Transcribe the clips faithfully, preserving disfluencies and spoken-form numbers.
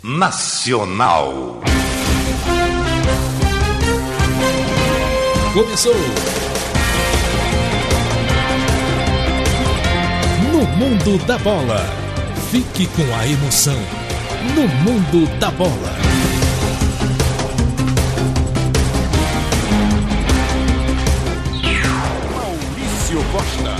Nacional. Começou. No Mundo da Bola. Fique com a emoção. No Mundo da Bola. Maurício Costa.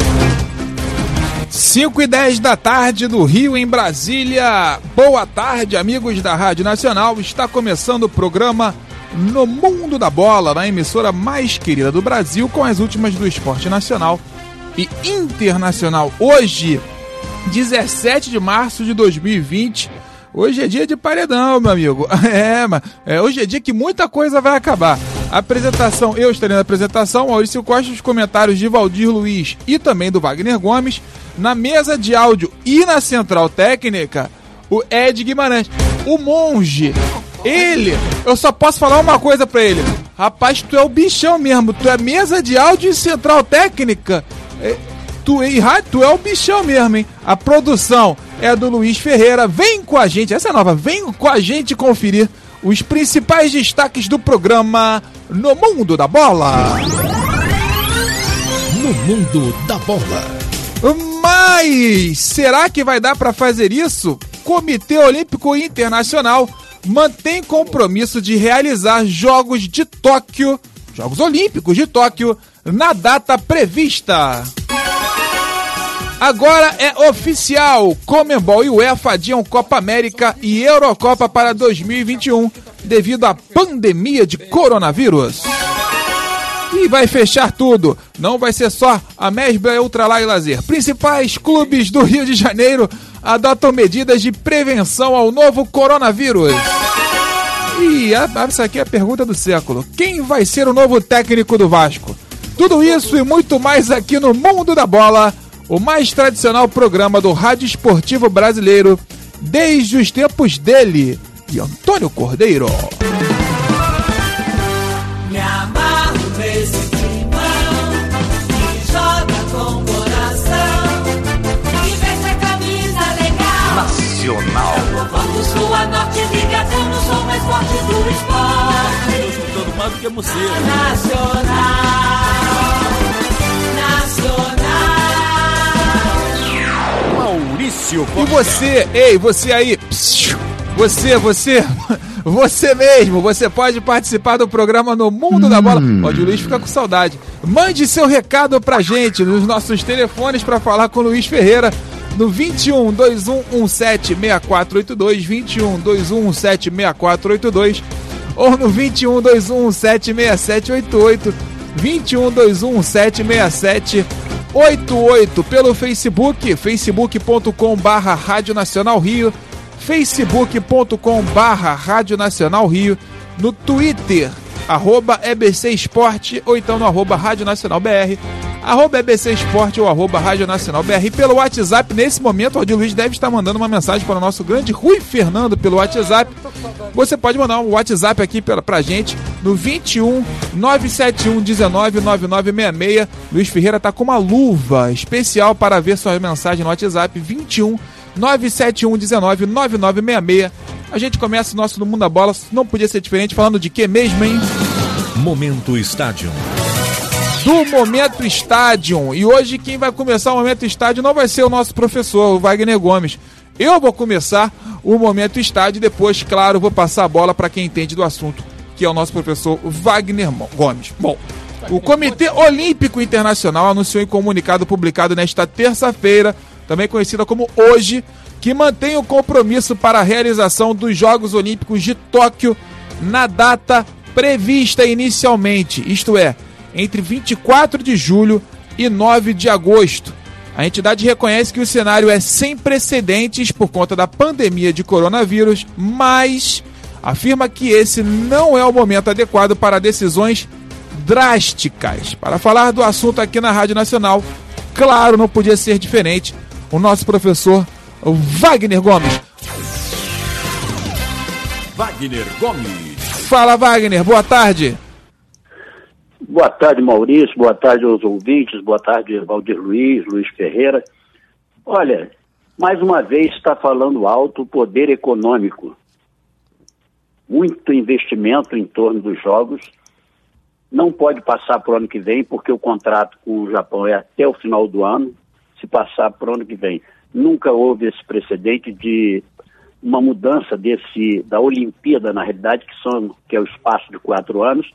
cinco e dez da tarde do Rio, em Brasília. Boa tarde, amigos da Rádio Nacional. Está começando o programa No Mundo da Bola, na emissora mais querida do Brasil, com as últimas do esporte nacional e internacional. Hoje, dezessete de março de dois mil e vinte. Hoje é dia de paredão, meu amigo. É, mas é, hoje é dia que muita coisa vai acabar. A apresentação, eu estarei na apresentação, Maurício Costa, os comentários de Valdir Luiz e também do Wagner Gomes. Na mesa de áudio e na central técnica, o Ed Guimarães. O monge, ele, eu só posso falar uma coisa pra ele. Rapaz, tu é o bichão mesmo. Tu é mesa de áudio e central técnica. É, tu, e, tu é o bichão mesmo, hein? A produção é do Luiz Ferreira. Vem com a gente, essa é nova. Vem com a gente conferir os principais destaques do programa No Mundo da Bola. No Mundo da Bola. Mas será que vai dar para fazer isso? Comitê Olímpico Internacional mantém compromisso de realizar Jogos de Tóquio, Jogos Olímpicos de Tóquio, na data prevista. Agora é oficial, Conmebol e UEFA adiam Copa América e Eurocopa para dois mil e vinte e um devido à pandemia de coronavírus. E vai fechar tudo. Não vai ser só a Mesbla, Ultralar e Lazer. Principais clubes do Rio de Janeiro adotam medidas de prevenção ao novo coronavírus. E essa aqui é a pergunta do século. Quem vai ser o novo técnico do Vasco? Tudo isso e muito mais aqui no Mundo da Bola, o mais tradicional programa do rádio esportivo brasileiro desde os tempos dele, de Antônio Cordeiro. Me amarro nesse climão que joga com o coração e veste a camisa legal. Nacional. Vamos sul a norte, ligadão, sou mais forte do esporte. Estou escutando mais do que você. Nacional. Nacional. Maurício Costa. E você, ei, você aí, psiu, você, você, você mesmo, você pode participar do programa No Mundo hum. da Bola. Pode, o Luiz fica com saudade. Mande seu recado pra gente nos nossos telefones para falar com o Luiz Ferreira no vinte e um, dois um um sete, seis quatro oito dois, vinte e um, dois um um sete, seis quatro oito dois ou no vinte e um, dois um um sete, seis sete oito oito, vinte e um, dois um um sete, seis sete oito oito, pelo Facebook, facebook ponto com barra Rádio Nacional Rio, facebook ponto com barra Rádio Nacional Rio, no Twitter, arroba E B C Esporte, ou então no arroba Rádio Nacional B R, arroba E B C Esporte ou arroba Rádio Nacional B R. E pelo WhatsApp, nesse momento, o Valdir Luiz deve estar mandando uma mensagem para o nosso grande Rui Fernando pelo WhatsApp. Você pode mandar um WhatsApp aqui pra, pra gente no vinte e um, nove sete um, dezenove, nove nove seis seis. Luiz Ferreira tá com uma luva especial para ver sua mensagem no WhatsApp, vinte e um, nove sete um, dezenove, nove nove seis seis. A gente começa o nosso No Mundo da Bola, não podia ser diferente, falando de que mesmo, hein? Momento Estádio. Do Momento Estádio. E hoje quem vai começar o Momento Estádio não vai ser o nosso professor, o Wagner Gomes. Eu vou começar o Momento Estádio e depois, claro, vou passar a bola para quem entende do assunto, que é o nosso professor Wagner Gomes. Bom, o Comitê Olímpico Internacional anunciou em comunicado publicado nesta terça-feira, também conhecida como hoje, que mantém o compromisso para a realização dos Jogos Olímpicos de Tóquio na data prevista inicialmente, isto é, entre vinte e quatro de julho e nove de agosto. A entidade reconhece que o cenário é sem precedentes por conta da pandemia de coronavírus, mas afirma que esse não é o momento adequado para decisões drásticas. Para falar do assunto aqui na Rádio Nacional, claro, não podia ser diferente, o nosso professor Wagner Gomes. Wagner Gomes. Fala, Wagner, boa tarde. Boa tarde, Maurício, boa tarde aos ouvintes, boa tarde, Valdir Luiz, Luiz Ferreira. Olha, mais uma vez está falando alto o poder econômico. Muito investimento em torno dos jogos. Não pode passar para o ano que vem, porque o contrato com o Japão é até o final do ano. Se passar para o ano que vem. Nunca houve esse precedente de uma mudança desse, da Olimpíada, na realidade, que, são, que é o espaço de quatro anos.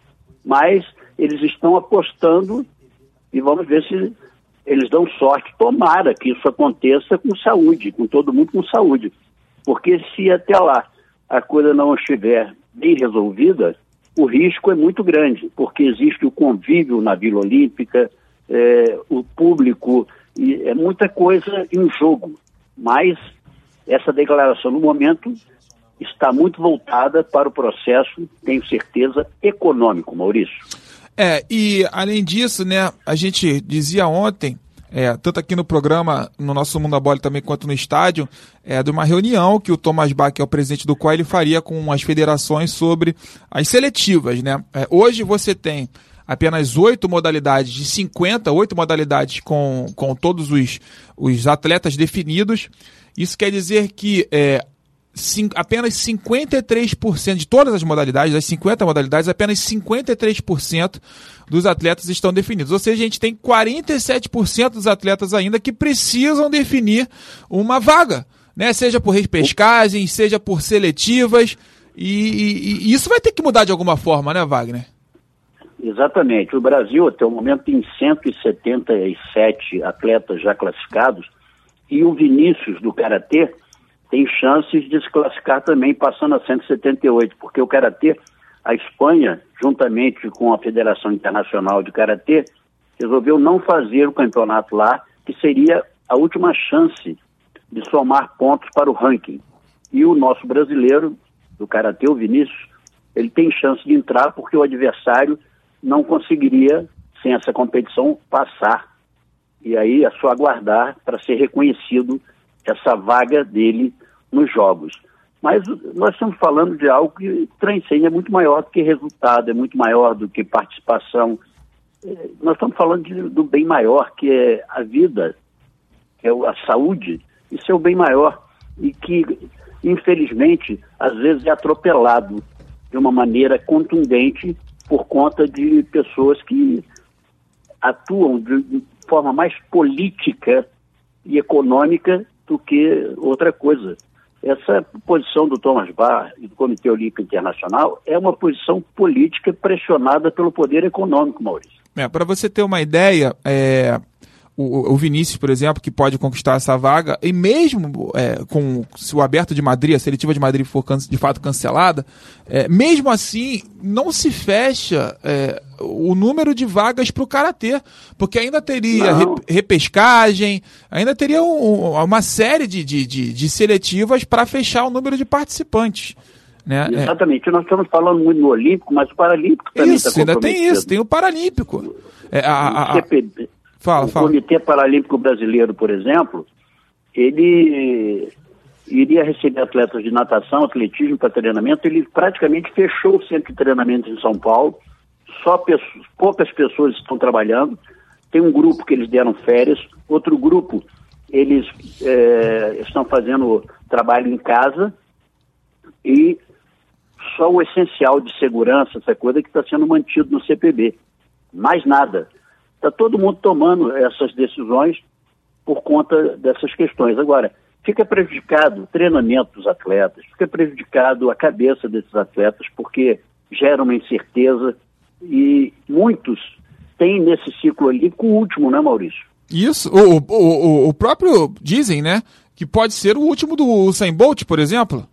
Mas eles estão apostando e vamos ver se eles dão sorte. Tomara que isso aconteça com saúde, com todo mundo com saúde. Porque se até lá a coisa não estiver bem resolvida, o risco é muito grande, porque existe o convívio na Vila Olímpica, é, o público, e é muita coisa em jogo. Mas essa declaração, no momento, está muito voltada para o processo, tenho certeza, econômico, Maurício. É, e além disso, né, a gente dizia ontem, é, tanto aqui no programa, no nosso Mundo da Bola também, quanto no estádio, é, de uma reunião que o Thomas Bach, que é o presidente do C O I, ele faria com as federações sobre as seletivas, né? É, hoje você tem apenas oito modalidades de cinquenta, oito modalidades com, com todos os, os atletas definidos. Isso quer dizer que é, Cin- apenas cinquenta e três por cento de todas as modalidades, das cinquenta modalidades, apenas cinquenta e três por cento dos atletas estão definidos. Ou seja, a gente tem quarenta e sete por cento dos atletas ainda que precisam definir uma vaga, né? Seja por repescagem, seja por seletivas, e, e, e isso vai ter que mudar de alguma forma, né, Wagner? Exatamente. O Brasil, até o momento, tem cento e setenta e sete atletas já classificados, e o Vinícius, do Karatê, tem chances de se classificar também, passando a cento e setenta e oito, porque o Karatê, a Espanha, juntamente com a Federação Internacional de Karatê, resolveu não fazer o campeonato lá, que seria a última chance de somar pontos para o ranking. E o nosso brasileiro, do Karatê, o Vinícius, ele tem chance de entrar porque o adversário não conseguiria, sem essa competição, passar. E aí é só aguardar para ser reconhecido essa vaga dele nos jogos. Mas nós estamos falando de algo que transcende, é muito maior do que resultado, é muito maior do que participação. É, nós estamos falando de, do bem maior, que é a vida, que é a saúde. Isso é o bem maior e que, infelizmente, às vezes é atropelado de uma maneira contundente por conta de pessoas que atuam de, de forma mais política e econômica do que outra coisa. Essa posição do Thomas Bach e do Comitê Olímpico Internacional é uma posição política pressionada pelo poder econômico, Maurício. É, para você ter uma ideia, é, o, o Vinícius, por exemplo, que pode conquistar essa vaga, e mesmo é, com se o Aberto de Madrid, a seletiva de Madrid for can, de fato cancelada, é, mesmo assim não se fecha é, o número de vagas para o Karatê, porque ainda teria rep, repescagem, ainda teria um, uma série de, de, de, de seletivas para fechar o número de participantes. Né? Exatamente, é. Nós estamos falando muito no Olímpico, mas o Paralímpico também está comprometido. Isso, ainda tem isso, tem o Paralímpico. É, a, a, a... C P B, fala, o fala. Comitê Paralímpico Brasileiro, por exemplo, ele iria receber atletas de natação, atletismo para treinamento, ele praticamente fechou o centro de treinamento em São Paulo, só pessoas, poucas pessoas estão trabalhando, tem um grupo que eles deram férias, outro grupo eles é, estão fazendo trabalho em casa e só o essencial de segurança, essa coisa que está sendo mantido no C P B. Mais nada. Está todo mundo tomando essas decisões por conta dessas questões. Agora, fica prejudicado o treinamento dos atletas, fica prejudicado a cabeça desses atletas, porque gera uma incerteza e muitos têm nesse ciclo olímpico o último, né, Maurício? Isso, o, o, o próprio dizem, né, que pode ser o último do Usain Bolt, por exemplo.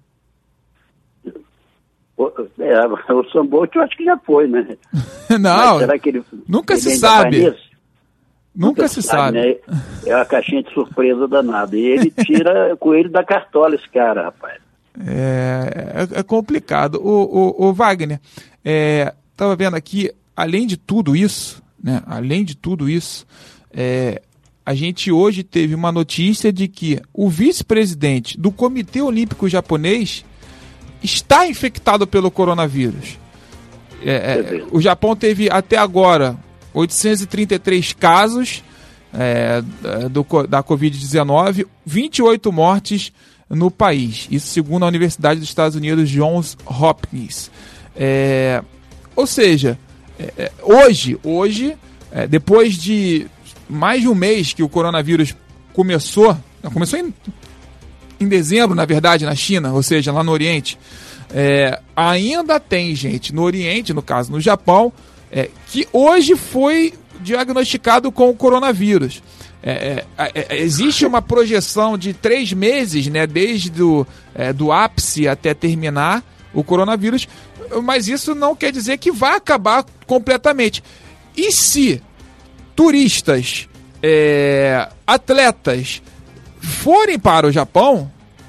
É, o Usain Bolt eu acho que já foi, né? Não, será que ele, nunca ele se sabe. Nunca, nunca se sabe. sabe. Né? É uma caixinha de surpresa danada. E ele tira coelho da cartola, esse cara, rapaz. É, é, é complicado. O, o, o Wagner, é, estava vendo aqui, além de tudo isso, né, além de tudo isso, é, a gente hoje teve uma notícia de que o vice-presidente do Comitê Olímpico Japonês está infectado pelo coronavírus. É, é, o Japão teve até agora oitocentos e trinta e três casos é, do, da covid dezenove, vinte e oito mortes no país. Isso segundo a Universidade dos Estados Unidos, Johns Hopkins. É, ou seja, é, hoje, hoje é, depois de mais de um mês que o coronavírus começou, começou em, em dezembro, na verdade, na China, ou seja, lá no Oriente, é, ainda tem gente no Oriente, no caso no Japão, é, que hoje foi diagnosticado com o coronavírus. É, é, é, existe uma projeção de três meses, né, desde do, é, do ápice até terminar o coronavírus, mas isso não quer dizer que vai acabar completamente. E se turistas, é, atletas forem para o Japão,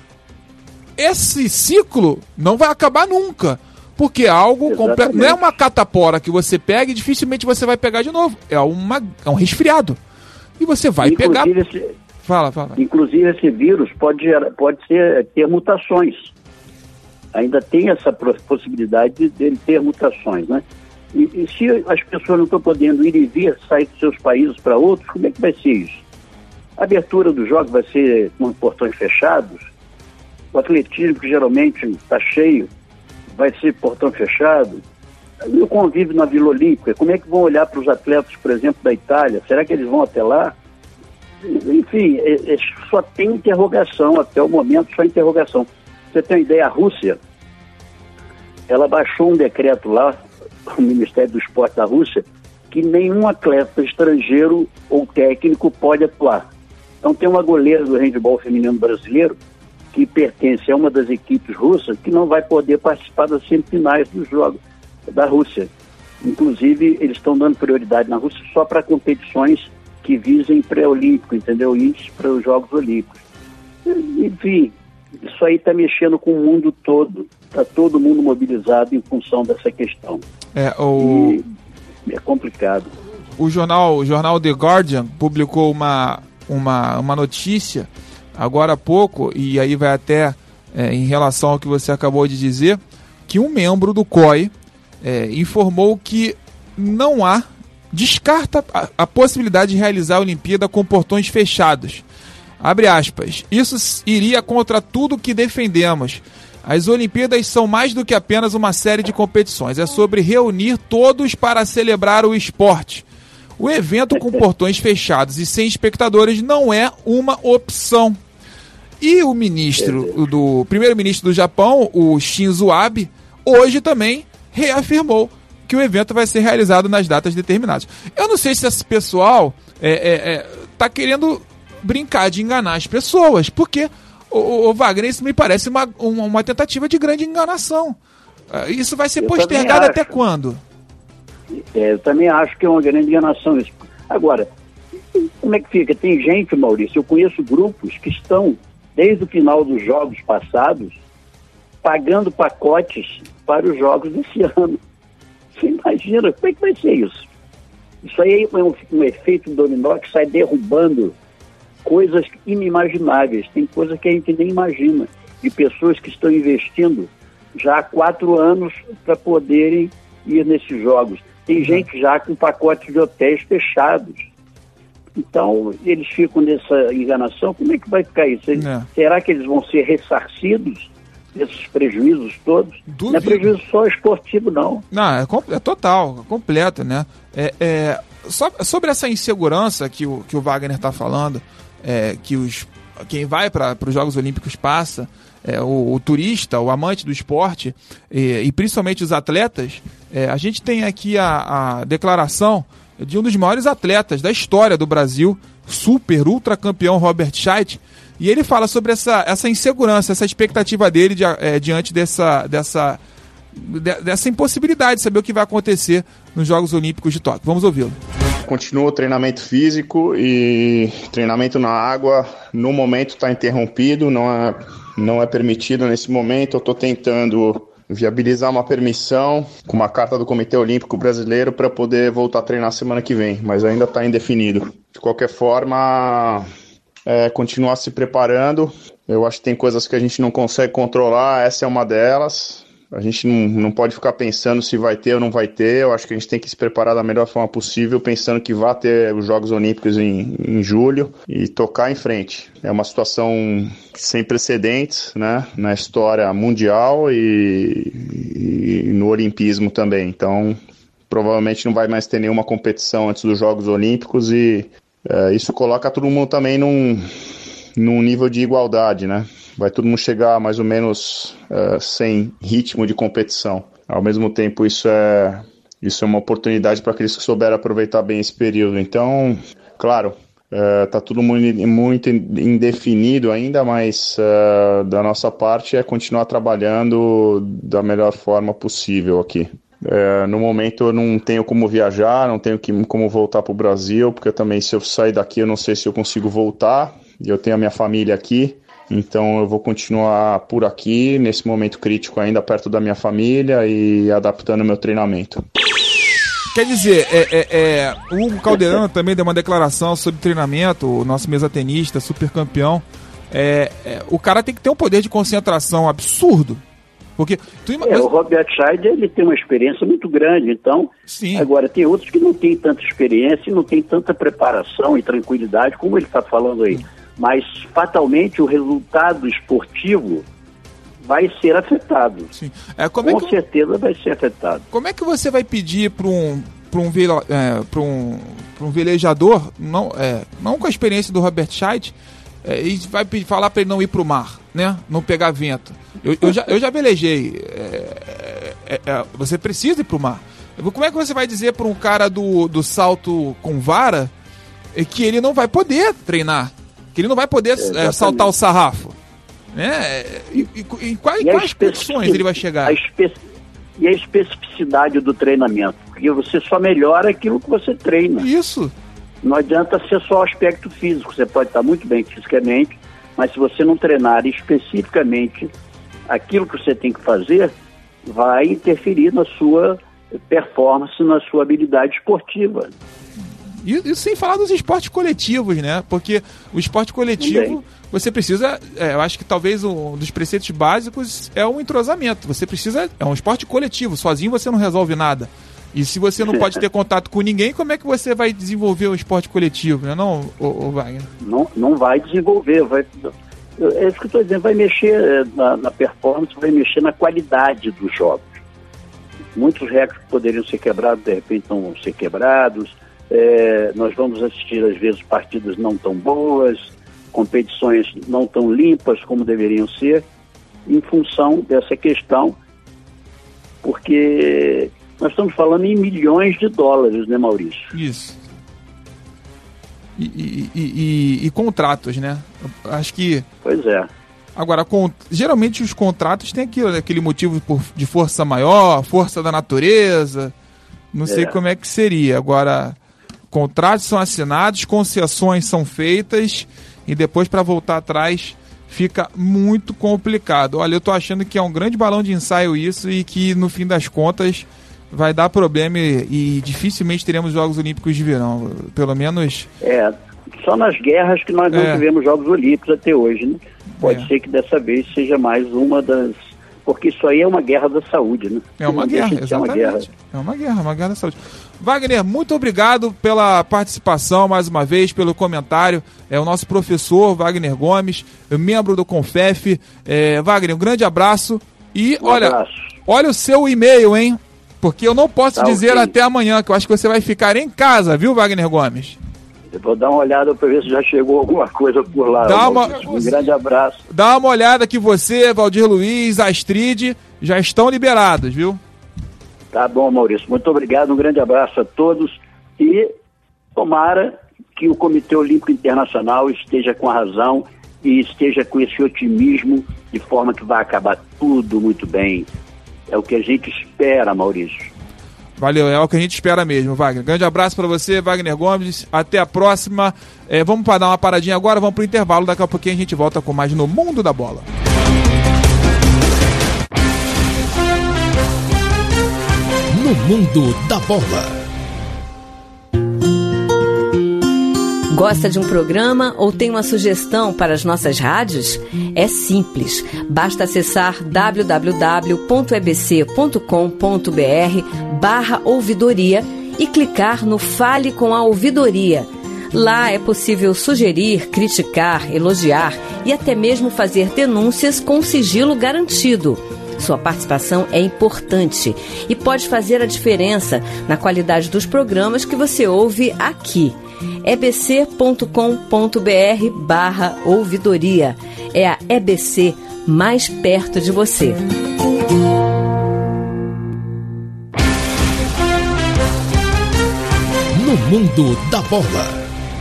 esse ciclo não vai acabar nunca. Porque é algo completo. Não é uma catapora que você pega e dificilmente você vai pegar de novo. É, uma, é um resfriado. E você vai inclusive pegar. Esse, fala, fala. Inclusive, esse vírus pode, pode ser, ter mutações. Ainda tem essa possibilidade dele ter mutações, né? E, e se as pessoas não estão podendo ir e vir, sair dos seus países para outros, como é que vai ser isso? A abertura dos jogos vai ser com portões fechados? O atletismo, que geralmente está cheio, vai ser portão fechado? E o convívio na Vila Olímpica, como é que vão olhar para os atletas, por exemplo, da Itália? Será que eles vão até lá? Enfim, é, é, só tem interrogação, até o momento só interrogação. Você tem uma ideia, a Rússia, ela baixou um decreto lá, o Ministério do Esporte da Rússia, que nenhum atleta estrangeiro ou técnico pode atuar. Então tem uma goleira do handebol feminino brasileiro que pertence a uma das equipes russas que não vai poder participar das semifinais dos Jogos da Rússia. Inclusive, eles estão dando prioridade na Rússia só para competições que visem pré-olímpico, entendeu? Isso para os Jogos Olímpicos. Enfim, isso aí está mexendo com o mundo todo. Está todo mundo mobilizado em função dessa questão. É, o... E é complicado. O jornal, o jornal The Guardian publicou uma, uma, uma notícia agora há pouco, e aí vai até é, em relação ao que você acabou de dizer, que um membro do C O I é, informou que não há, descarta a, a possibilidade de realizar a Olimpíada com portões fechados. Abre aspas, isso iria contra tudo que defendemos. As Olimpíadas são mais do que apenas uma série de competições, é sobre reunir todos para celebrar o esporte. O evento com portões fechados e sem espectadores não é uma opção. E o ministro, do primeiro-ministro do Japão, o Shinzo Abe, hoje também reafirmou que o evento vai ser realizado nas datas determinadas. Eu não sei se esse pessoal é, é, é, tá querendo brincar de enganar as pessoas, porque, o, o Wagner, isso me parece uma, uma, uma tentativa de grande enganação. Isso vai ser eu postergado até quando? É, eu também acho que é uma grande enganação isso. Agora, como é que fica? Tem gente, Maurício, eu conheço grupos que estão, desde o final dos jogos passados, pagando pacotes para os jogos desse ano. Você imagina, como é que vai ser isso? Isso aí é um, um efeito dominó que sai derrubando coisas inimagináveis. Tem coisas que a gente nem imagina, de pessoas que estão investindo já há quatro anos para poderem ir nesses jogos. Tem gente já com pacotes de hotéis fechados. Então, eles ficam nessa enganação. Como é que vai ficar isso? É. Será que eles vão ser ressarcidos desses prejuízos todos? Duvido. Não é prejuízo só esportivo, não. Não, é, é total, é completo, né? É, é, so, sobre essa insegurança que o, que o Wagner está falando, é, que os, quem vai para os Jogos Olímpicos passa, é, o, o turista, o amante do esporte, e, e principalmente os atletas, é, a gente tem aqui a, a declaração de um dos maiores atletas da história do Brasil, super, ultra campeão Robert Scheidt, e ele fala sobre essa, essa insegurança, essa expectativa dele de, é, diante dessa, dessa, de, dessa impossibilidade de saber o que vai acontecer nos Jogos Olímpicos de Tóquio. Vamos ouvi-lo. Continua o treinamento físico e treinamento na água, no momento está interrompido, não é, não é permitido nesse momento. Eu estou tentando viabilizar uma permissão com uma carta do Comitê Olímpico Brasileiro para poder voltar a treinar semana que vem, mas ainda está indefinido. De qualquer forma, é, continuar se preparando. Eu acho que tem coisas que a gente não consegue controlar, essa é uma delas. A gente não, não pode ficar pensando se vai ter ou não vai ter. Eu acho que a gente tem que se preparar da melhor forma possível, pensando que vai ter os Jogos Olímpicos em, em julho e tocar em frente. É uma situação sem precedentes, né, na história mundial e, e no olimpismo também. Então, provavelmente não vai mais ter nenhuma competição antes dos Jogos Olímpicos e é, isso coloca todo mundo também num, num nível de igualdade, né? Vai todo mundo chegar mais ou menos uh, sem ritmo de competição. Ao mesmo tempo, isso é, isso é uma oportunidade para aqueles que souberam aproveitar bem esse período. Então, claro, está uh, tudo muito, muito indefinido ainda, mas uh, da nossa parte é continuar trabalhando da melhor forma possível aqui. Uh, no momento eu não tenho como viajar, não tenho que, como voltar para o Brasil, porque também se eu sair daqui eu não sei se eu consigo voltar, e eu tenho a minha família aqui. Então eu vou continuar por aqui, nesse momento crítico ainda perto da minha família e adaptando o meu treinamento. Quer dizer, é, é, é, o Hugo Calderano também deu uma declaração sobre treinamento, o nosso mesatenista, super campeão. É, é, o cara tem que ter um poder de concentração absurdo. Porque tu ima... é, o Robert Scheid, ele tem uma experiência muito grande, então. Sim. Agora tem outros que não têm tanta experiência e não têm tanta preparação e tranquilidade como ele está falando aí. Mas fatalmente o resultado esportivo vai ser afetado. Sim. É, como com é que... certeza vai ser afetado. Como é que você vai pedir para um, para um, vele... é, para um, para um velejador, não, é, não com a experiência do Robert Scheid, é, e vai falar para ele não ir para o mar, né? Não pegar vento? Eu, eu, já, eu já velejei. É, é, é, você precisa ir para o mar. Como é que você vai dizer para um cara do, do salto com vara que ele não vai poder treinar? Que ele não vai poder é, saltar o sarrafo, né? E, e, e quais, e quais condições ele vai chegar? A espe... E a especificidade do treinamento, porque você só melhora aquilo que você treina. Isso. Não adianta ser só o aspecto físico, você pode estar muito bem fisicamente, mas se você não treinar especificamente aquilo que você tem que fazer, vai interferir na sua performance, na sua habilidade esportiva. Isso sem falar dos esportes coletivos, né? Porque o esporte coletivo, também. Você precisa, é, eu acho que talvez um dos preceitos básicos é o entrosamento. Você precisa, é um esporte coletivo, sozinho você não resolve nada. E se você não pode ter contato com ninguém, como é que você vai desenvolver o esporte coletivo, né? Não, o, o Wagner? Não, não vai desenvolver, vai... É isso que eu estou dizendo, vai mexer na, na performance, vai mexer na qualidade dos jogos. Muitos recordes poderiam ser quebrados, de repente não vão ser quebrados. É, nós vamos assistir às vezes partidas não tão boas, competições não tão limpas como deveriam ser, em função dessa questão, porque nós estamos falando em milhões de dólares, né, Maurício? Isso. E, e, e, e, e contratos, né? Acho que... Pois é. Agora, com, geralmente os contratos têm aquilo, aquele motivo por, de força maior, força da natureza, não é. sei como é que seria. Agora... Contratos são assinados, concessões são feitas e depois para voltar atrás fica muito complicado. Olha, eu tô achando que é um grande balão de ensaio isso e que no fim das contas vai dar problema e, e dificilmente teremos Jogos Olímpicos de verão, pelo menos... É, só nas guerras que nós não é. tivemos Jogos Olímpicos até hoje, né? Pode é. ser que dessa vez seja mais uma das... Porque isso aí é uma guerra da saúde, né? É uma guerra, exatamente. Uma guerra. É uma guerra, uma guerra da saúde. Wagner, muito obrigado pela participação mais uma vez, pelo comentário. É o nosso professor Wagner Gomes, membro do Confef. É, Wagner, um grande abraço. E um olha, abraço. olha o seu e-mail, hein? Porque eu não posso tá dizer okay. até amanhã, que eu acho que você vai ficar em casa, viu, Wagner Gomes? Eu vou dar uma olhada para ver se já chegou alguma coisa por lá. Dá uma... Um grande abraço. Dá uma olhada que você, Valdir Luiz, Astrid, já estão liberados, viu? Tá bom, Maurício. Muito obrigado. Um grande abraço a todos. E tomara que o Comitê Olímpico Internacional esteja com a razão e esteja com esse otimismo de forma que vai acabar tudo muito bem. É o que a gente espera, Maurício. Valeu, é o que a gente espera mesmo, Wagner. Grande abraço para você, Wagner Gomes. Até a próxima. É, vamos para dar uma paradinha agora, vamos pro intervalo. Daqui a pouquinho a gente volta com mais No Mundo da Bola. No Mundo da Bola. Gosta de um programa ou tem uma sugestão para as nossas rádios? É simples. Basta acessar w w w ponto e b c ponto com ponto b r barra ouvidoria e clicar no Fale com a Ouvidoria. Lá é possível sugerir, criticar, elogiar e até mesmo fazer denúncias com sigilo garantido. Sua participação é importante e pode fazer a diferença na qualidade dos programas que você ouve aqui. e b c ponto com ponto b r barra ouvidoria. É a E B C mais perto de você. No mundo da bola.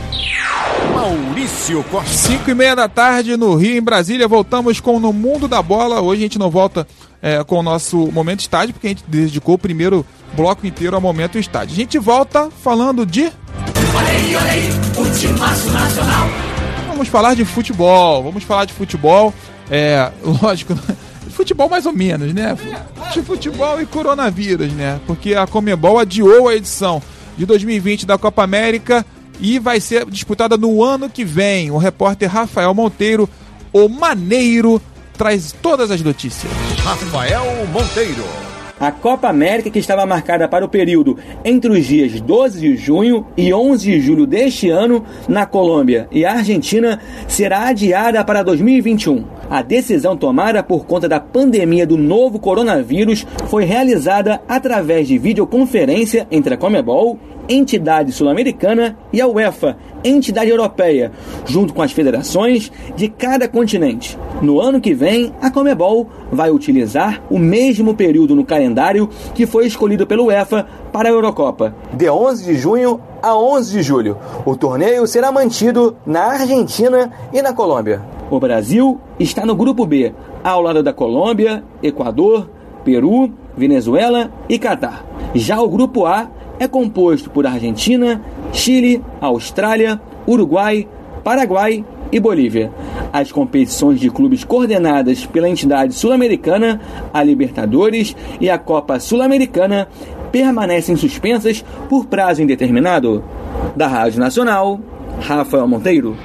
Maurício Costa. cinco e meia da tarde no Rio, em Brasília. Voltamos com No Mundo da Bola. Hoje a gente não volta é, com o nosso Momento Estádio, porque a gente dedicou o primeiro bloco inteiro ao Momento Estádio. A gente volta falando de... Olhei, olhei, o timaço nacional. Vamos falar de futebol. Vamos falar de futebol. É, lógico, futebol mais ou menos, né? De futebol e coronavírus, né? Porque a Conmebol adiou a edição de dois mil e vinte da Copa América e vai ser disputada no ano que vem. O repórter Rafael Monteiro, o Maneiro, traz todas as notícias. Rafael Monteiro. A Copa América, que estava marcada para o período entre os dias doze de junho e onze de julho deste ano, na Colômbia e Argentina, será adiada para dois mil e vinte e um. A decisão tomada por conta da pandemia do novo coronavírus foi realizada através de videoconferência entre a Conmebol, entidade sul-americana, e a UEFA, entidade europeia, junto com as federações de cada continente. No ano que vem, a Conmebol vai utilizar o mesmo período no calendário que foi escolhido pela UEFA para a Eurocopa, de onze de junho a onze de julho. O torneio será mantido na Argentina e na Colômbia. O Brasil está no grupo B, ao lado da Colômbia, Equador, Peru, Venezuela e Catar. Já o grupo A é composto por Argentina, Chile, Austrália, Uruguai, Paraguai e Bolívia. As competições de clubes coordenadas pela entidade sul-americana, a Libertadores e a Copa Sul-Americana, permanecem suspensas por prazo indeterminado. Da Rádio Nacional, Rafael Monteiro.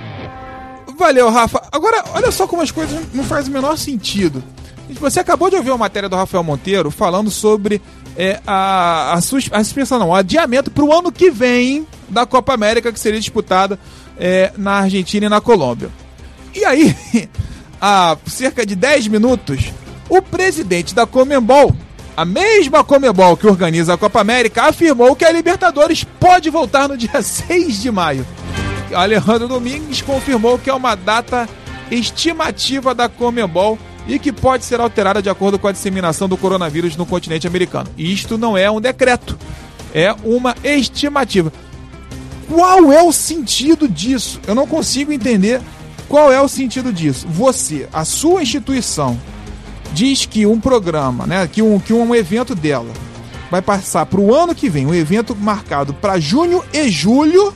Valeu, Rafa. Agora, olha só como as coisas não fazem o menor sentido. Você acabou de ouvir uma matéria do Rafael Monteiro falando sobre é, a, a, sus, a suspensão, não, o adiamento para o ano que vem da Copa América, que seria disputada é, na Argentina e na Colômbia. E aí, há cerca de dez minutos, o presidente da Conmebol, a mesma Conmebol que organiza a Copa América, afirmou que a Libertadores pode voltar no dia seis de maio. Alejandro Domingues confirmou que é uma data estimativa da Conmebol e que pode ser alterada de acordo com a disseminação do coronavírus no continente americano. Isto não é um decreto, é uma estimativa. Qual é o sentido disso? Eu não consigo entender qual é o sentido disso. Você, a sua instituição, diz que um programa, né, que um, que um evento dela vai passar para o ano que vem, um evento marcado para junho e julho,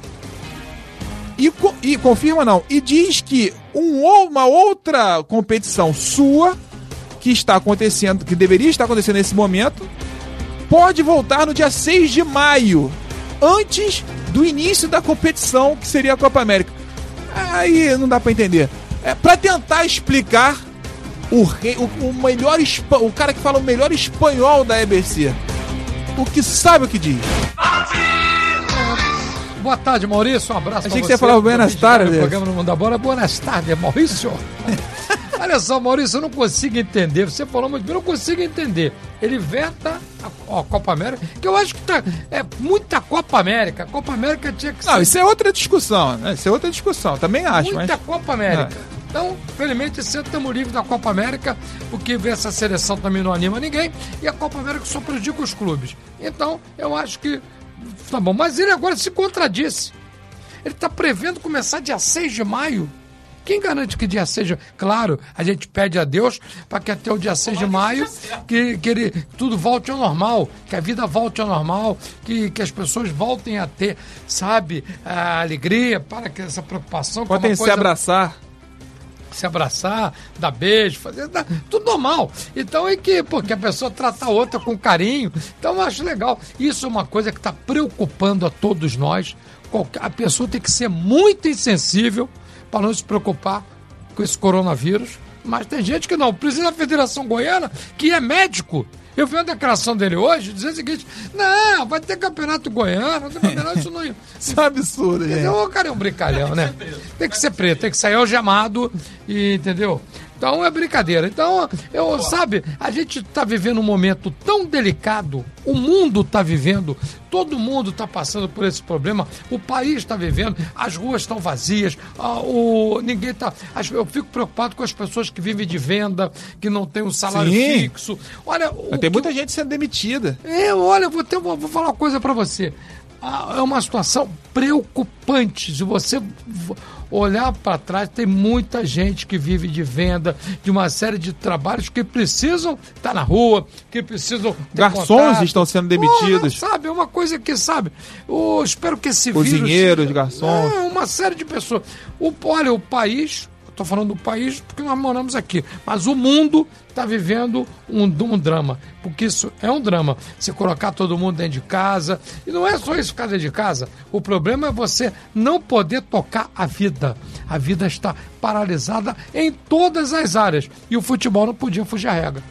e, e confirma não, e diz que um, uma outra competição sua, que está acontecendo, que deveria estar acontecendo nesse momento, pode voltar no dia seis de maio, antes do início da competição, que seria a Copa América. Aí não dá para entender. É para tentar explicar o, rei, o, o melhor o cara que fala o melhor espanhol da E B C, o que sabe o que diz. Boa tarde, Maurício. Um abraço. Achei que você ia falar buenas tardes. O programa no Mundo da Bola. Buenas tardes, Maurício. Olha só, Maurício, eu não consigo entender. Você falou muito bem, eu não consigo entender. Ele veta a, a Copa América, que eu acho que tá, é muita Copa América. A Copa América tinha que ser... Não, isso é outra discussão, né? Isso é outra discussão, também acho. Muita mas... Copa América. É. Então, felizmente, esse ano estamos livres da Copa América, porque ver essa seleção também não anima ninguém, e a Copa América só prejudica os clubes. Então, eu acho que tá bom. Mas ele agora se contradisse. Ele está prevendo começar dia seis de maio. Quem garante que dia seis de maio? Claro, a gente pede a Deus para que até o dia seis de maio que, que ele, tudo volte ao normal, que a vida volte ao normal, que, que as pessoas voltem a ter, sabe, a alegria, para que essa preocupação... Podem se abraçar. se abraçar, dar beijo, fazer dar, tudo normal. Então é que, porque a pessoa trata a outra com carinho. Então eu acho legal. Isso é uma coisa que está preocupando a todos nós. A pessoa tem que ser muito insensível para não se preocupar com esse coronavírus. Mas tem gente que não. O presidente da Federação Goiana, que é médico, eu vi uma declaração dele hoje dizendo o seguinte: não, vai ter campeonato goiano, não, isso não. Isso é um absurdo, gente. O cara é um brincalhão, né? Tem que ser preto, tem que sair algemado, e, entendeu? Então é brincadeira. Então, eu, sabe, a gente está vivendo um momento tão delicado, o mundo está vivendo, todo mundo está passando por esse problema, o país está vivendo, as ruas estão vazias, a, o, ninguém está. Eu fico preocupado com as pessoas que vivem de venda, que não têm um salário Sim. fixo. Olha, o tem muita que, gente sendo demitida. É, olha, vou, ter, vou, vou falar uma coisa para você. É uma situação preocupante. Se você olhar para trás, tem muita gente que vive de venda, de uma série de trabalhos que precisam estar na rua, que precisam ter Garçons contato. Estão sendo demitidos. Porra, sabe, é uma coisa que, sabe, eu espero que esse vírus... Cozinheiros, garçons. É, uma série de pessoas. O, olha, o país... Estou falando do país porque nós moramos aqui. Mas o mundo está vivendo um, um drama. Porque isso é um drama. Você colocar todo mundo dentro de casa. E não é só isso ficar dentro de casa. O problema é você não poder tocar a vida. A vida está paralisada em todas as áreas. E o futebol não podia fugir à regra.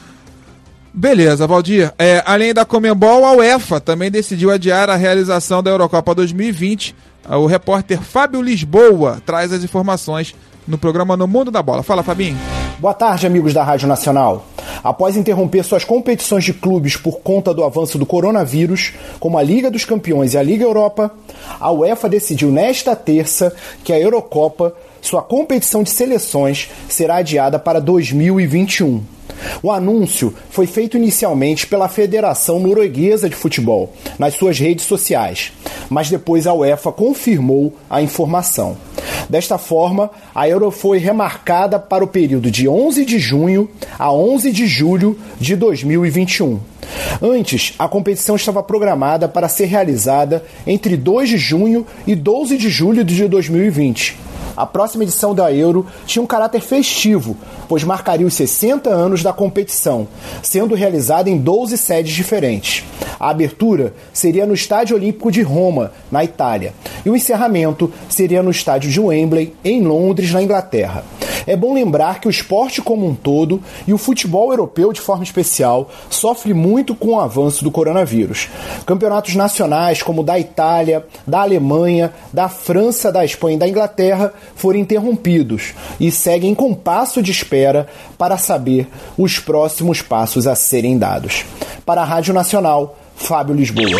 Beleza, Valdir. É, além da Conmebol, a UEFA também decidiu adiar a realização da Eurocopa dois mil e vinte. O repórter Fábio Lisboa traz as informações no programa No Mundo da Bola. Fala, Fabinho. Boa tarde, amigos da Rádio Nacional. Após interromper suas competições de clubes por conta do avanço do coronavírus, como a Liga dos Campeões e a Liga Europa, a UEFA decidiu nesta terça que a Eurocopa, sua competição de seleções, será adiada para dois mil e vinte e um. O anúncio foi feito inicialmente pela Federação Norueguesa de Futebol, nas suas redes sociais, mas depois a UEFA confirmou a informação. Desta forma, a Euro foi remarcada para o período de onze de junho a onze de julho de dois mil e vinte e um. Antes, a competição estava programada para ser realizada entre dois de junho e doze de julho de dois mil e vinte. A próxima edição da Euro tinha um caráter festivo, pois marcaria os sessenta anos da competição, sendo realizada em doze sedes diferentes. A abertura seria no Estádio Olímpico de Roma, na Itália, e o encerramento seria no Estádio de Wembley, em Londres, na Inglaterra. É bom lembrar que o esporte como um todo e o futebol europeu de forma especial sofre muito com o avanço do coronavírus. Campeonatos nacionais como o da Itália, da Alemanha, da França, da Espanha e da Inglaterra foram interrompidos e seguem em compasso de espera para saber os próximos passos a serem dados. Para a Rádio Nacional, Fábio Lisboa.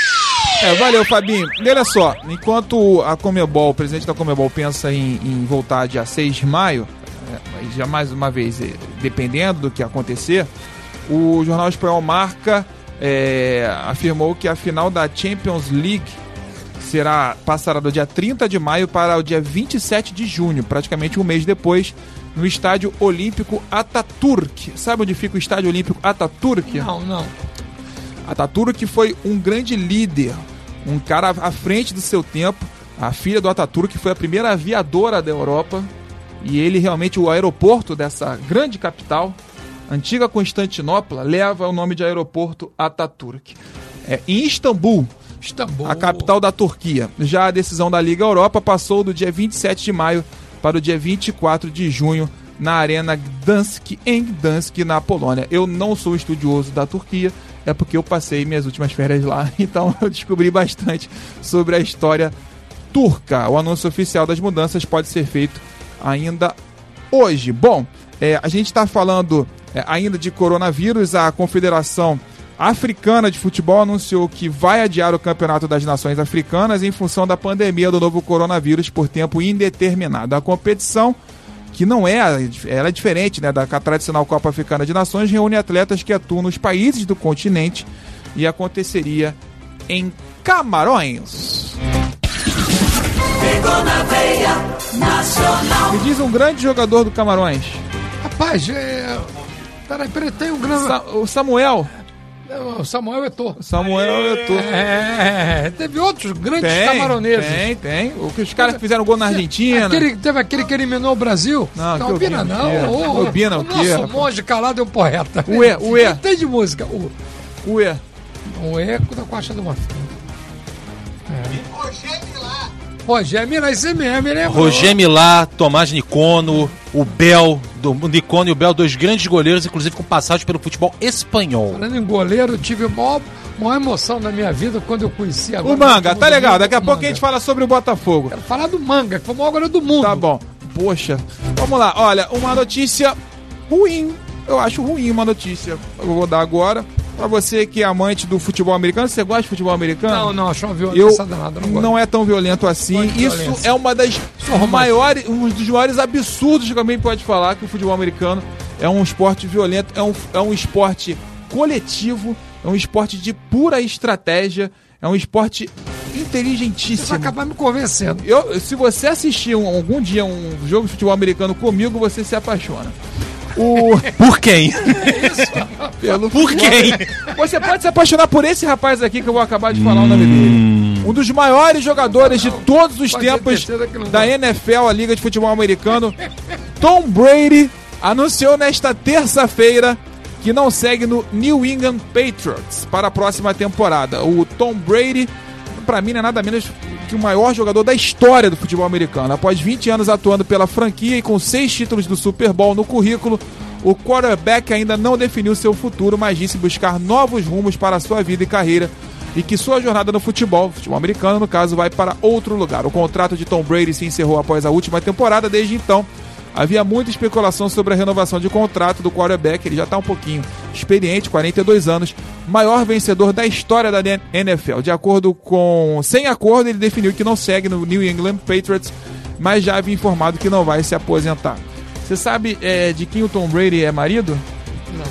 É, valeu, Fabinho. E olha só, enquanto a Conmebol, o presidente da Conmebol pensa em, em voltar dia seis de maio, é, já mais uma vez, dependendo do que acontecer, o jornal espanhol Marca é, afirmou que a final da Champions League será, passará do dia trinta de maio para o dia vinte e sete de junho, praticamente um mês depois, no Estádio Olímpico Atatürk. Sabe onde fica o Estádio Olímpico Atatürk? Não, não. Atatürk foi um grande líder, um cara à frente do seu tempo. A filha do Atatürk foi a primeira aviadora da Europa e ele realmente, o aeroporto dessa grande capital, antiga Constantinopla, leva o nome de aeroporto Atatürk. É, em Istambul, Istambul, a capital da Turquia. Já a decisão da Liga Europa passou do dia vinte e sete de maio para o dia vinte e quatro de junho na Arena Gdansk, em Gdansk, na Polônia. Eu não sou estudioso da Turquia, é porque eu passei minhas últimas férias lá, então eu descobri bastante sobre a história turca. O anúncio oficial das mudanças pode ser feito ainda hoje. Bom, é, a gente está falando é, ainda de coronavírus. A Confederação Africana de Futebol anunciou que vai adiar o Campeonato das Nações Africanas em função da pandemia do novo coronavírus por tempo indeterminado. A competição, que não é, ela é diferente, né, da tradicional Copa Africana de Nações, reúne atletas que atuam nos países do continente e aconteceria em Camarões. Pegou na veia nacional. Me diz um grande jogador do Camarões. Rapaz, é... peraí, peraí, tem um grande... Sa- o Samuel. O Samuel Eto'o. Samuel Eto'o. É, teve outros grandes Tem, camaroneses. tem, tem. O que os caras fizeram gol na Argentina. Aquele, teve aquele que eliminou o Brasil. Não, não que opina Obina, não. que? O, Obina, o o quê, nosso rapaz? monge calado é um poeta. O E, o E. Não tem de música. O, O E. o eco da Costa do Marfim. É. Roger Milá, esse mesmo, ele é Roger Milá, Tomás Nicono, o Bel, do, o Nicono e o Bel, dois grandes goleiros, inclusive com passagem pelo futebol espanhol. Falando em goleiro, eu tive a maior, maior emoção na minha vida quando eu conheci agora. O Manga, tá legal. Daqui a pouco a gente fala sobre o Botafogo. Quero falar do Manga, que foi o maior goleiro do mundo. Tá bom. Poxa. Vamos lá. Olha, uma notícia ruim. Eu acho ruim uma notícia. Eu vou dar agora. Pra você que é amante do futebol americano, você gosta de futebol americano? Não, não, acho uma violência danada. Não, não é tão violento assim. Isso violência. é uma das maiores, um dos maiores absurdos que alguém pode falar, que o futebol americano é um esporte violento, é um, é um esporte coletivo, é um esporte de pura estratégia, é um esporte inteligentíssimo. Você vai acabar me convencendo. Eu, se você assistir um, algum dia um jogo de futebol americano comigo, você se apaixona. O... Por quem? É isso? Pelo Por quem? Você pode se apaixonar por esse rapaz aqui que eu vou acabar de falar hum. o nome dele. Um dos maiores jogadores não, não. de todos os pode tempos da N F L, a Liga de Futebol Americano. Tom Brady anunciou nesta terça-feira que não segue no New England Patriots para a próxima temporada. O Tom Brady, para mim, não é nada menos que o maior jogador da história do futebol americano. Após vinte anos atuando pela franquia e com seis títulos do Super Bowl no currículo, o quarterback ainda não definiu seu futuro, mas disse buscar novos rumos para a sua vida e carreira e que sua jornada no futebol, futebol americano, no caso, vai para outro lugar. O contrato de Tom Brady se encerrou após a última temporada. Desde então, havia muita especulação sobre a renovação de contrato do quarterback. Ele já está um pouquinho experiente, quarenta e dois anos, maior vencedor da história da N F L. De acordo com... Sem acordo, ele definiu que não segue no New England Patriots, mas já havia informado que não vai se aposentar. Você sabe é, de quem o Tom Brady é marido? Não.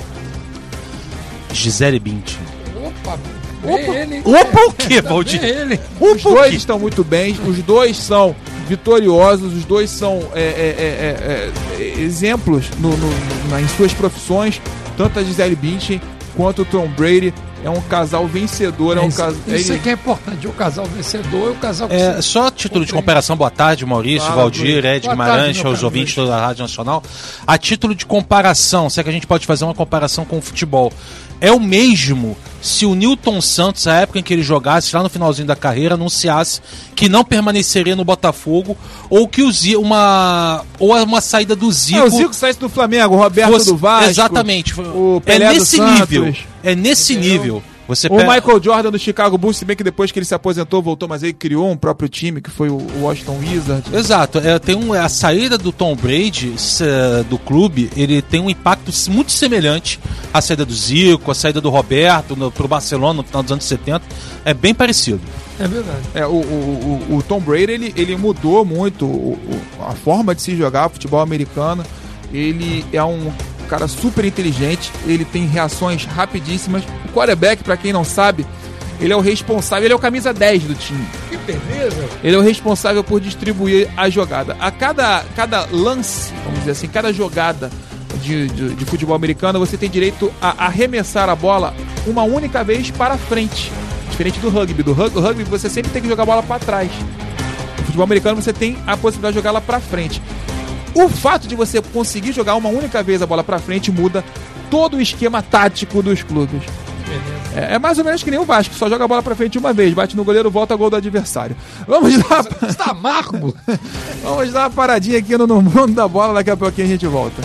Gisele Bündchen. Opa, Opa, ele. Opa o quê, Valdir? Ele. Os dois estão muito bem, os dois são vitoriosos, os dois são é, é, é, é, exemplos no, no, no, em suas profissões, tanto a Gisele Bündchen quanto o Tom Brady. É um casal vencedor, é um isso, casal... Isso é que é importante, o casal vencedor e o casal que é, se... Só título de comparação, boa tarde, Maurício, ah, Valdir, Ed Guimarães, aos ouvintes da Rádio Nacional. A título de comparação, se é que a gente pode fazer uma comparação com o futebol, é o mesmo se o Newton Santos, na época em que ele jogasse, lá no finalzinho da carreira, anunciasse que não permaneceria no Botafogo, ou que o Zico, uma, ou uma saída do Zico... É, o Zico saísse do Flamengo, o Roberto fosse, do Vasco... Exatamente. O Pelé é nesse do nível. Santos. É nesse Entendeu? nível. Você o pega... Michael Jordan do Chicago Bulls, se bem que depois que ele se aposentou, voltou, mas ele criou um próprio time, que foi o Washington Wizards. Exato. É, tem um, a saída do Tom Brady do clube, ele tem um impacto muito semelhante à saída do Zico, à saída do Roberto no, pro Barcelona no final dos anos setenta. É bem parecido. É verdade. É, o, o, o, o Tom Brady, ele, ele mudou muito o, o, a forma de se jogar futebol americano. Ele é um cara super inteligente, ele tem reações rapidíssimas. O quarterback, pra quem não sabe, ele é o responsável, ele é o camisa dez do time. Que beleza! Ele é o responsável por distribuir a jogada. A cada, cada lance, vamos dizer assim, cada jogada de, de, de futebol americano, você tem direito a arremessar a bola uma única vez para frente. Diferente do rugby. Do rugby, rugby você sempre tem que jogar a bola para trás. No futebol americano você tem a possibilidade de jogá-la para frente. O fato de você conseguir jogar uma única vez a bola pra frente muda todo o esquema tático dos clubes. É, é mais ou menos que nem o Vasco, só joga a bola pra frente uma vez, bate no goleiro, volta gol do adversário. Vamos dar... Você tá amargo? Vamos dar uma paradinha aqui no, no mundo da bola, daqui a pouquinho a gente volta.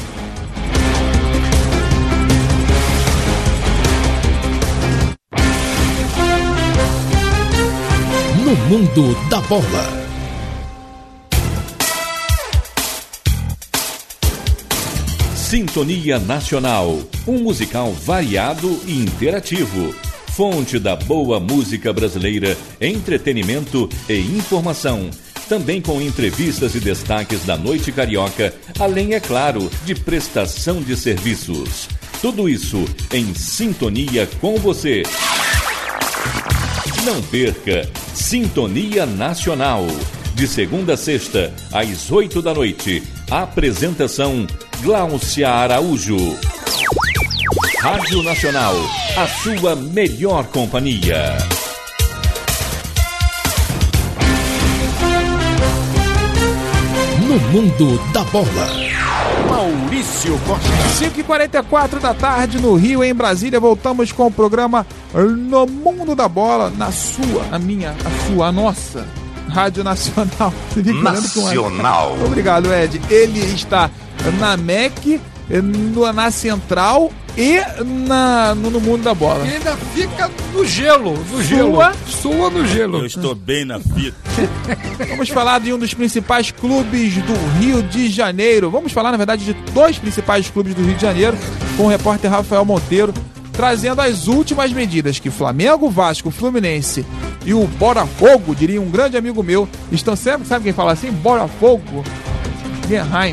No mundo da bola. Sintonia Nacional, um musical variado e interativo. Fonte da boa música brasileira, entretenimento e informação. Também com entrevistas e destaques da noite carioca, além, é claro, de prestação de serviços. Tudo isso em sintonia com você. Não perca Sintonia Nacional. De segunda a sexta, às oito da noite. Apresentação Gláucia Araújo. Rádio Nacional, a sua melhor companhia. No mundo da bola, Maurício Costa. cinco e quarenta e quatro da tarde no Rio, em Brasília. Voltamos com o programa No Mundo da Bola, na sua, a minha, a sua, a nossa Rádio Nacional. Nacional. Obrigado, Ed. Ele está na M E C, na Central e na, no, no Mundo da Bola. E ainda fica no gelo, no gelo. Sua? Sua no gelo. Eu estou bem na fita. Vamos falar de um dos principais clubes do Rio de Janeiro. Vamos falar, na verdade, de dois principais clubes do Rio de Janeiro, com o repórter Rafael Monteiro, trazendo as últimas medidas que Flamengo, Vasco, Fluminense e o Botafogo, diria um grande amigo meu, estão sempre, sabe quem fala assim? Botafogo? Guerraim.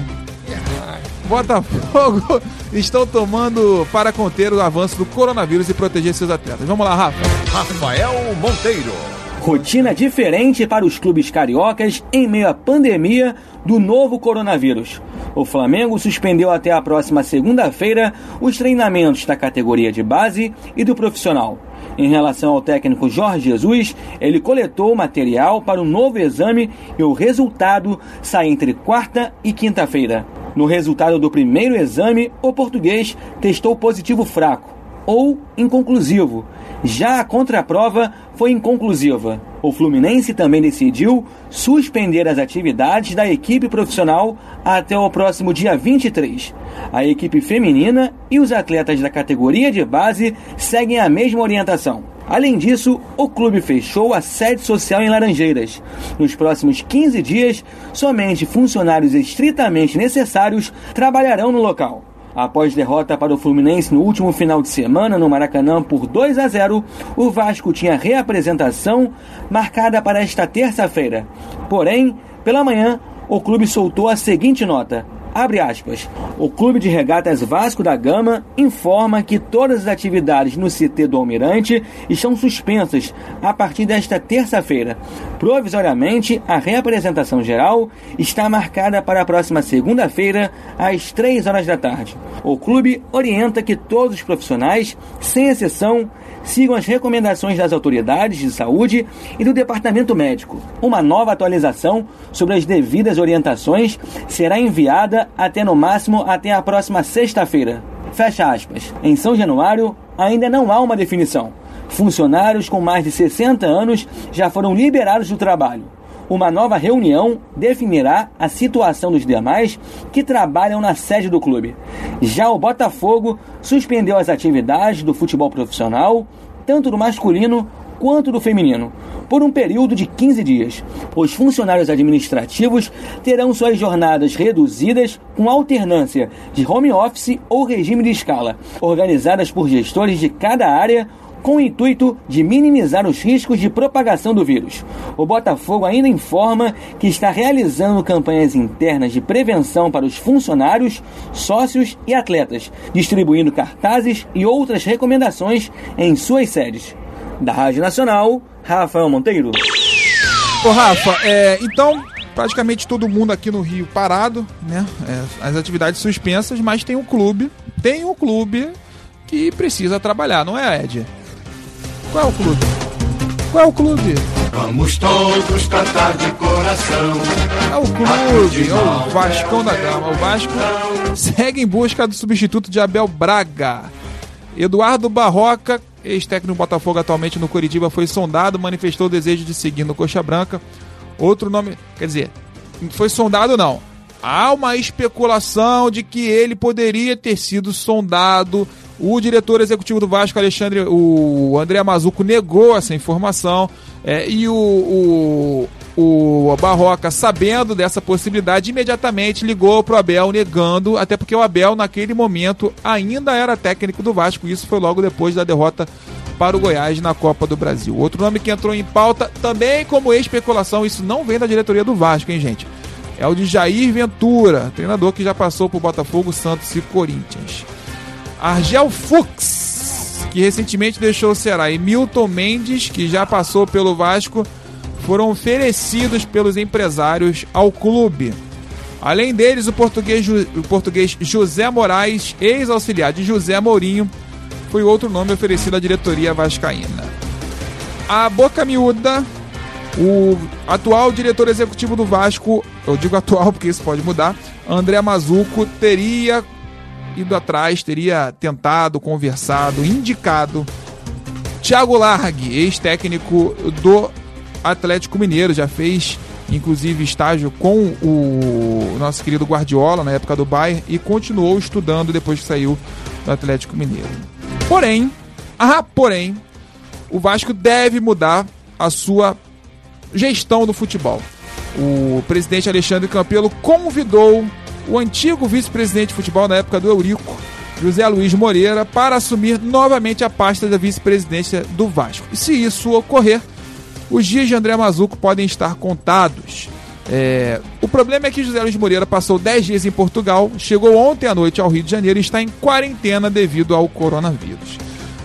Botafogo estão tomando para conter o avanço do coronavírus e proteger seus atletas. Vamos lá, Rafa. Rafael Monteiro. Rotina diferente para os clubes cariocas em meio à pandemia do novo coronavírus. O Flamengo suspendeu até a próxima segunda-feira os treinamentos da categoria de base e do profissional. Em relação ao técnico Jorge Jesus, ele coletou o material para um novo exame e o resultado sai entre quarta e quinta-feira. No resultado do primeiro exame, o português testou positivo fraco, ou inconclusivo. Já a contraprova foi inconclusiva. O Fluminense também decidiu suspender as atividades da equipe profissional até o próximo dia vinte e três. A equipe feminina e os atletas da categoria de base seguem a mesma orientação. Além disso, o clube fechou a sede social em Laranjeiras. Nos próximos quinze dias, somente funcionários estritamente necessários trabalharão no local. Após derrota para o Fluminense no último final de semana no Maracanã por dois a zero, o Vasco tinha reapresentação marcada para esta terça-feira. Porém, pela manhã, o clube soltou a seguinte nota. Abre aspas. O Clube de Regatas Vasco da Gama informa que todas as atividades no C T do Almirante estão suspensas a partir desta terça-feira. Provisoriamente, a reapresentação geral está marcada para a próxima segunda-feira, às três horas da tarde. O clube orienta que todos os profissionais, sem exceção, sigam as recomendações das autoridades de saúde e do departamento médico. Uma nova atualização sobre as devidas orientações será enviada até no máximo até a próxima sexta-feira. Fecha aspas. Em São Januário, ainda não há uma definição. Funcionários com mais de sessenta anos já foram liberados do trabalho. Uma nova reunião definirá a situação dos demais que trabalham na sede do clube. Já o Botafogo suspendeu as atividades do futebol profissional, tanto do masculino quanto do feminino, por um período de quinze dias. Os funcionários administrativos terão suas jornadas reduzidas com alternância de home office ou regime de escala, organizadas por gestores de cada área, com o intuito de minimizar os riscos de propagação do vírus. O Botafogo ainda informa que está realizando campanhas internas de prevenção para os funcionários, sócios e atletas, distribuindo cartazes e outras recomendações em suas sedes. Da Rádio Nacional, Rafael Monteiro. Ô Rafa, é, então praticamente todo mundo aqui no Rio parado, né? É, as atividades suspensas, mas tem um clube, tem um clube que precisa trabalhar, não é, Ed? Qual é o clube? Qual é o clube? Vamos todos cantar de coração. É o clube, é o Vascão da Gama. O Vasco segue em busca do substituto de Abel Braga. Eduardo Barroca, ex-técnico do Botafogo atualmente no Coritiba, foi sondado, manifestou o desejo de seguir no Coxa Branca. Outro nome, quer dizer, foi sondado não. Há uma especulação de que ele poderia ter sido sondado. O diretor executivo do Vasco, Alexandre, o André Mazuco, negou essa informação. É, e o, o, o Barroca, sabendo dessa possibilidade, imediatamente ligou para o Abel, negando, até porque o Abel, naquele momento, ainda era técnico do Vasco. Isso foi logo depois da derrota para o Goiás na Copa do Brasil. Outro nome que entrou em pauta, também como especulação, isso não vem da diretoria do Vasco, hein, gente? É o de Jair Ventura, treinador que já passou por Botafogo, Santos e Corinthians. Argel Fux, que recentemente deixou o Ceará, e Milton Mendes, que já passou pelo Vasco, foram oferecidos pelos empresários ao clube. Além deles, o português, o português José Moraes, ex-auxiliar de José Mourinho, foi outro nome oferecido à diretoria vascaína. A boca miúda, o atual diretor executivo do Vasco, eu digo atual porque isso pode mudar, André Mazzucco, teria ido atrás, teria tentado, conversado, indicado Thiago Largue, ex-técnico do Atlético Mineiro, já fez inclusive estágio com o nosso querido Guardiola na época do Bayern e continuou estudando depois que saiu do Atlético Mineiro. Porém, ah, porém, o Vasco deve mudar a sua gestão do futebol. O presidente Alexandre Campelo convidou o antigo vice-presidente de futebol na época do Eurico, José Luiz Moreira, para assumir novamente a pasta da vice-presidência do Vasco. E se isso ocorrer, os dias de André Mazzucco podem estar contados. É... O problema é que José Luiz Moreira passou dez dias em Portugal, chegou ontem à noite ao Rio de Janeiro e está em quarentena devido ao coronavírus.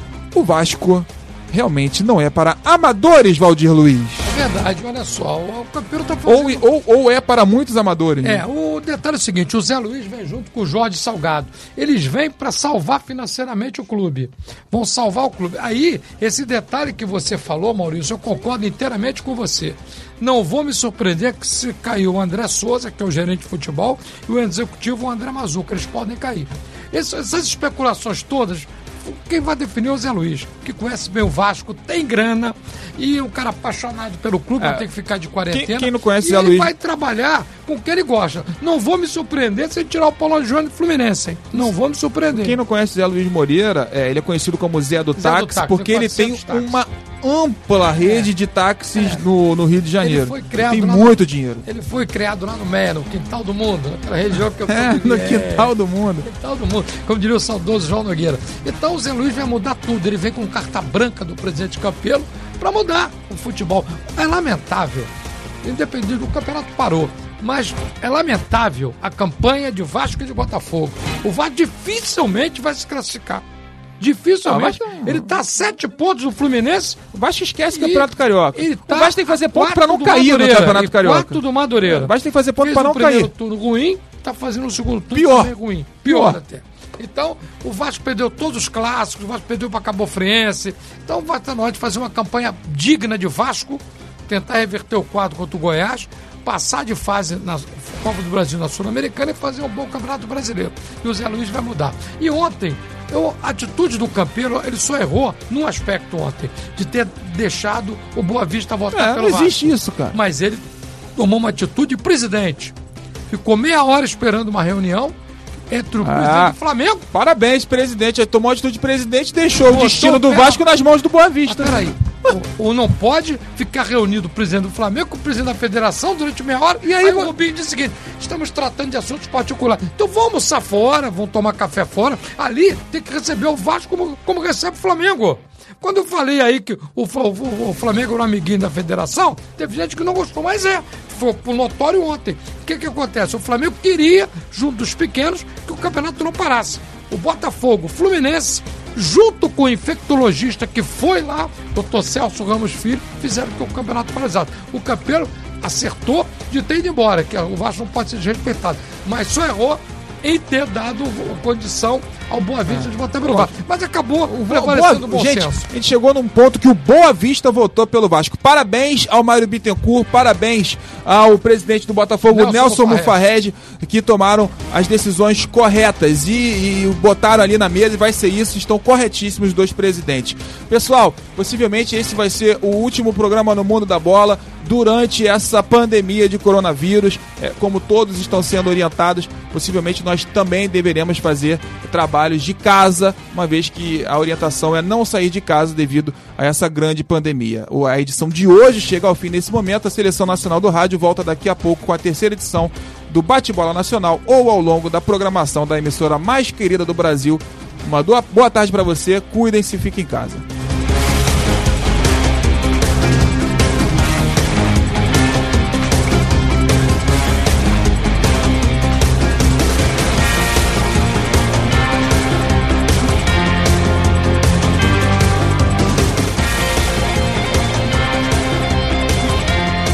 O Vasco realmente não é para amadores, Valdir Luiz. É verdade, olha só, o Campelo tá fazendo... Ou, ou, ou é para muitos amadores. É, né? o detalhe é o seguinte, o Zé Luiz vem junto com o Jorge Salgado. Eles vêm para salvar financeiramente o clube. Vão salvar o clube. Aí, esse detalhe que você falou, Maurício, eu concordo inteiramente com você. Não vou me surpreender que se caiu o André Souza, que é o gerente de futebol, e o executivo, o André Mazzucco. Eles podem cair. Essas especulações todas... Quem vai definir é o Zé Luiz, que conhece bem o Vasco, tem grana e um cara apaixonado pelo clube, é. Não tem que ficar de quarentena. Quem, quem não conhece e Zé ele Luiz? vai trabalhar com o que ele gosta. Não vou me surpreender se ele tirar o Paulo Júnior do Fluminense, hein? Não vou me surpreender. Quem não conhece Zé Luiz Moreira, é, ele é conhecido como Zé do, Zé táxi, do táxi, porque ele tem uma ampla rede é. de táxis é. no, no Rio de Janeiro. Ele foi criado tem lá muito no, dinheiro. Ele foi criado lá no Meia, no Quintal do Mundo, naquela região que eu é, no é, Quintal do Mundo. Quintal do Mundo, como diria o saudoso João Nogueira. Então o Zé Luiz vai mudar tudo. Ele vem com carta branca do presidente Campelo para mudar o futebol. É lamentável, independente do campeonato parou, mas é lamentável a campanha de Vasco e de Botafogo. O Vasco dificilmente vai se classificar. Dificilmente. Ah, ele tá a sete pontos do Fluminense. O Vasco esquece o Campeonato Carioca. Ele tá o Vasco tem que fazer ponto para não cair no Campeonato Carioca. Quarto do Madureira. O Vasco tem que fazer ponto para não cair. Fez o primeiro turno ruim, tá fazendo o segundo turno Pior. também ruim. Pior, Pior até. Então, o Vasco perdeu todos os clássicos, o Vasco perdeu para Cabo Friense. Então, vai estar na hora de fazer uma campanha digna de Vasco, tentar reverter o quadro contra o Goiás, passar de fase na Copa do Brasil, na Sul-Americana e fazer um bom Campeonato Brasileiro. E o Zé Luiz vai mudar. E ontem, eu, a atitude do Campelo, ele só errou num aspecto ontem, de ter deixado o Boa Vista votar é, pelo Vasco. Não existe isso, cara. Mas ele tomou uma atitude de presidente. Ficou meia hora esperando uma reunião entre o ah, presidente do Flamengo. Parabéns, presidente. Ele tomou a atitude de presidente e deixou Botou o destino do pera... Vasco nas mãos do Boa Vista. Ah, peraí. Ou não pode ficar reunido o presidente do Flamengo com o presidente da federação durante meia hora. E aí, aí o Rubinho diz o seguinte: estamos tratando de assuntos particulares. Então vamos almoçar fora, vamos tomar café fora. Ali tem que receber o Vasco como, como recebe o Flamengo. Quando eu falei aí que o, o, o Flamengo era um amiguinho da federação, teve gente que não gostou, mas é. Foi por notório ontem. O que que acontece? O Flamengo queria, junto dos pequenos, que o campeonato não parasse. O Botafogo, o Fluminense, junto com o infectologista que foi lá, doutor Celso Ramos Filho, fizeram com o campeonato paralisado. O Campelo acertou de ter ido embora, que o Vasco não pode ser desrespeitado, mas só errou em ter dado condição ao Boa Vista é. de votar pelo Vasco. Mas acabou prevalecendo o bom gente, senso. A gente chegou num ponto que o Boa Vista votou pelo Vasco. Parabéns ao Mário Bittencourt, parabéns ao presidente do Botafogo, Nelson, Nelson Mufarred, que tomaram as decisões corretas e, e botaram ali na mesa, e vai ser isso, estão corretíssimos os dois presidentes. Pessoal, possivelmente esse vai ser o último programa no Mundo da Bola durante essa pandemia de coronavírus. É, como todos estão sendo orientados, possivelmente nós também deveremos fazer trabalhos de casa, uma vez que a orientação é não sair de casa devido a essa grande pandemia. A edição de hoje chega ao fim nesse momento. A Seleção Nacional do Rádio volta daqui a pouco com a terceira edição do Bate-Bola Nacional, ou ao longo da programação da emissora mais querida do Brasil. Uma boa tarde para você, cuidem-se e fiquem em casa.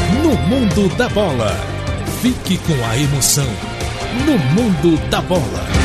Mundo da Bola. Fique com a emoção no Mundo da Bola.